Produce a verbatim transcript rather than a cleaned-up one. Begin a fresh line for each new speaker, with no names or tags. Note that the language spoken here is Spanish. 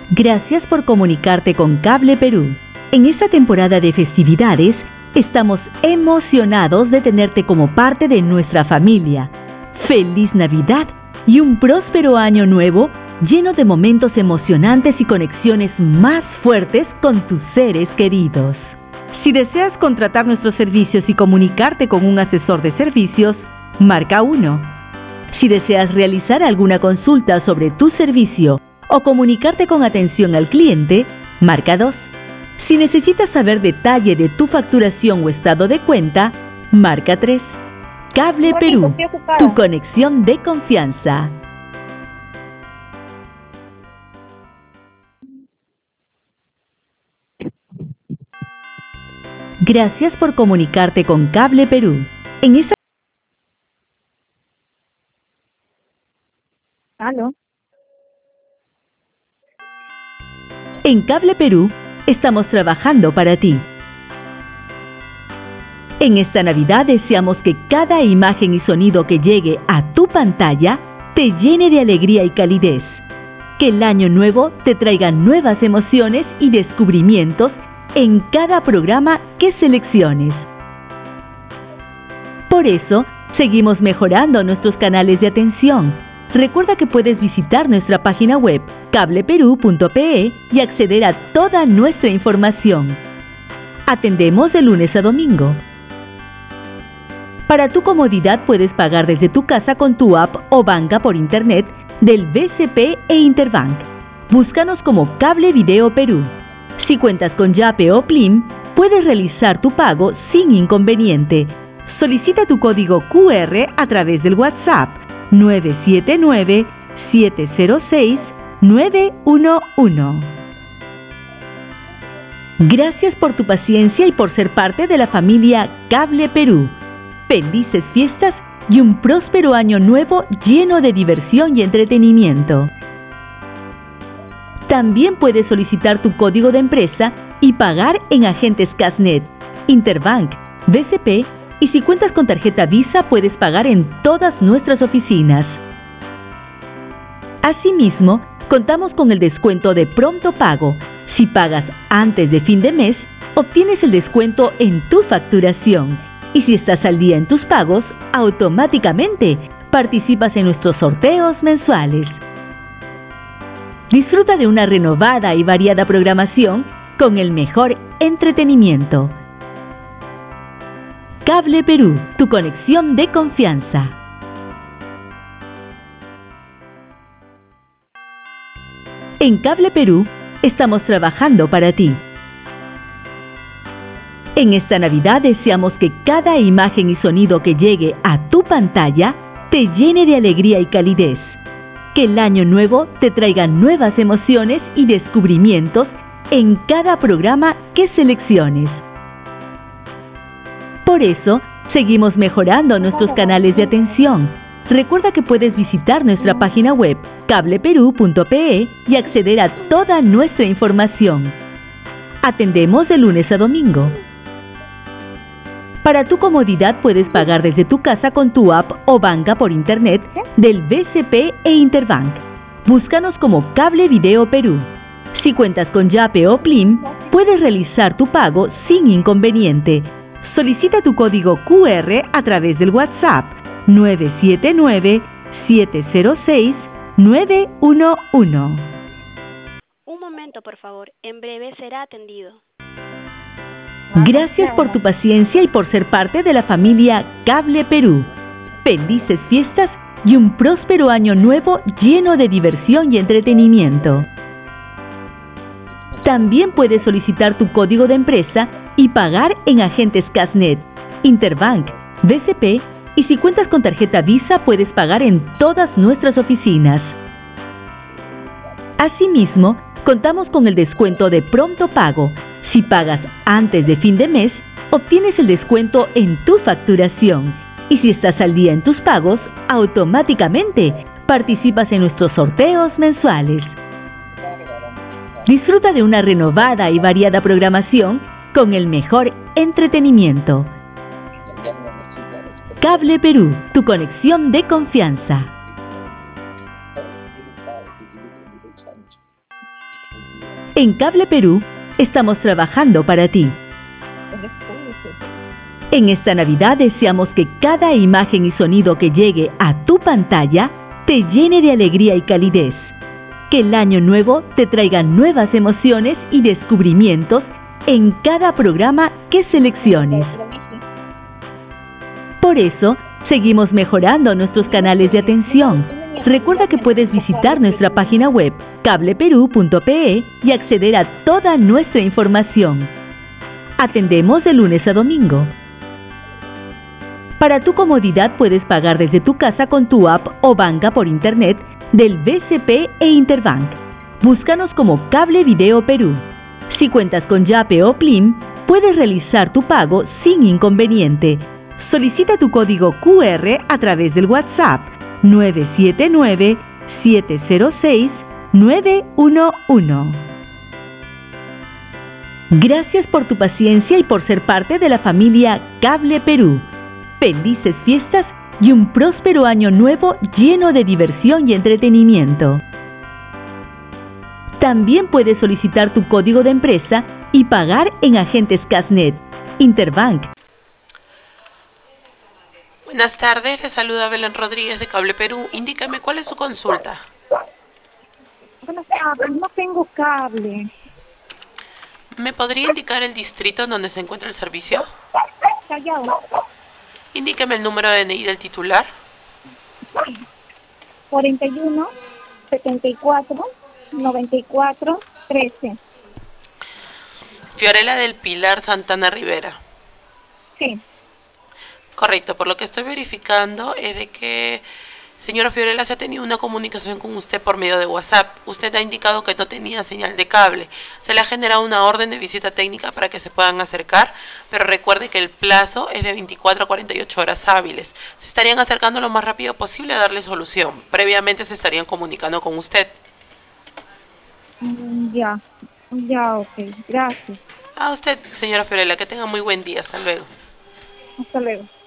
Gracias por comunicarte con Cable Perú. En esta temporada de festividades, estamos emocionados de tenerte como parte de nuestra familia. ¡Feliz Navidad y un próspero año nuevo lleno de momentos emocionantes y conexiones más fuertes con tus seres queridos! Si deseas contratar nuestros servicios y comunicarte con un asesor de servicios, marca uno. Si deseas realizar alguna consulta sobre tu servicio o comunicarte con atención al cliente, marca dos. Si necesitas saber detalle de tu facturación o estado de cuenta, marca tres. Cable Perú, tu conexión de confianza. Gracias por comunicarte con Cable Perú. En esta
¿Aló?
En Cable Perú, estamos trabajando para ti. En esta Navidad deseamos que cada imagen y sonido que llegue a tu pantalla te llene de alegría y calidez. Que el año nuevo te traiga nuevas emociones y descubrimientos en cada programa que selecciones. Por eso, seguimos mejorando nuestros canales de atención. Recuerda que puedes visitar nuestra página web cable perú punto pe y acceder a toda nuestra información. Atendemos de lunes a domingo. Para tu comodidad puedes pagar desde tu casa con tu app o banca por internet del B C P e Interbank. Búscanos como Cable Video Perú. Si cuentas con Yape o Plim, puedes realizar tu pago sin inconveniente. Solicita tu código Q R a través del WhatsApp nueve siete nueve, siete cero seis, nueve uno uno. Gracias por tu paciencia y por ser parte de la familia Cable Perú. Felices fiestas y un próspero año nuevo lleno de diversión y entretenimiento. También puedes solicitar tu código de empresa y pagar en agentes Casnet, Interbank, B C P y si cuentas con tarjeta Visa puedes pagar en todas nuestras oficinas. Asimismo, contamos con el descuento de pronto pago. Si pagas antes de fin de mes, obtienes el descuento en tu facturación. Y si estás al día en tus pagos, automáticamente participas en nuestros sorteos mensuales. Disfruta de una renovada y variada programación con el mejor entretenimiento. Cable Perú, tu conexión de confianza. En Cable Perú, estamos trabajando para ti. En esta Navidad deseamos que cada imagen y sonido que llegue a tu pantalla te llene de alegría y calidez. Que el año nuevo te traiga nuevas emociones y descubrimientos en cada programa que selecciones. Por eso, seguimos mejorando nuestros canales de atención. Recuerda que puedes visitar nuestra página web cable perú punto pe y acceder a toda nuestra información. Atendemos de lunes a domingo. Para tu comodidad puedes pagar desde tu casa con tu app o banca por internet del B C P e Interbank. Búscanos como Cable Video Perú. Si cuentas con Yape o Plim, puedes realizar tu pago sin inconveniente. Solicita tu código Q R a través del WhatsApp nueve siete nueve, siete cero seis, nueve uno uno.
Un momento, por favor. En breve será atendido.
Gracias por tu paciencia y por ser parte de la familia Cable Perú. Felices fiestas y un próspero año nuevo lleno de diversión y entretenimiento. También puedes solicitar tu código de empresa y pagar en agentes Casnet, Interbank, B C P y si cuentas con tarjeta Visa puedes pagar en todas nuestras oficinas. Asimismo, contamos con el descuento de pronto pago. Si pagas antes de fin de mes, obtienes el descuento en tu facturación. Y si estás al día en tus pagos, automáticamente participas en nuestros sorteos mensuales. Disfruta de una renovada y variada programación con el mejor entretenimiento. Cable Perú, tu conexión de confianza. En Cable Perú estamos trabajando para ti. En esta Navidad deseamos que cada imagen y sonido que llegue a tu pantalla te llene de alegría y calidez. Que el año nuevo te traiga nuevas emociones y descubrimientos en cada programa que selecciones. Por eso, seguimos mejorando nuestros canales de atención. Recuerda que puedes visitar nuestra página web cable perú punto pe y acceder a toda nuestra información. Atendemos de lunes a domingo. Para tu comodidad puedes pagar desde tu casa con tu app o banca por internet del B C P e Interbank. Búscanos como Cable Video Perú. Si cuentas con Yape o Plim, puedes realizar tu pago sin inconveniente. Solicita tu código Q R a través del WhatsApp nueve siete nueve, siete cero seis, nueve uno uno. Gracias por tu paciencia y por ser parte de la familia Cable Perú. Felices fiestas y un próspero año nuevo lleno de diversión y entretenimiento. También puedes solicitar tu código de empresa y pagar en agentes Casnet, Interbank.
Buenas tardes, le saluda Belén Rodríguez de Cable Perú. Indícame cuál es su consulta.
Buenas tardes, no tengo cable.
¿Me podría indicar el distrito en donde se encuentra el servicio?
Callao.
Indíqueme el número de N I del titular.
cuarenta y uno, setenta y cuatro, noventa y cuatro, trece.
Fiorella del Pilar Santana Rivera.
Sí.
Correcto, por lo que estoy verificando es de que, señora Fiorella, se ha tenido una comunicación con usted por medio de WhatsApp. Usted ha indicado que no tenía señal de cable. Se le ha generado una orden de visita técnica para que se puedan acercar, pero recuerde que el plazo es de veinticuatro a cuarenta y ocho horas hábiles. Se estarían acercando lo más rápido posible a darle solución. Previamente se estarían comunicando con usted.
Mm, ya, ya, ok, gracias.
A usted, señora Fiorella, que tenga muy buen día. Hasta luego.
Hasta luego.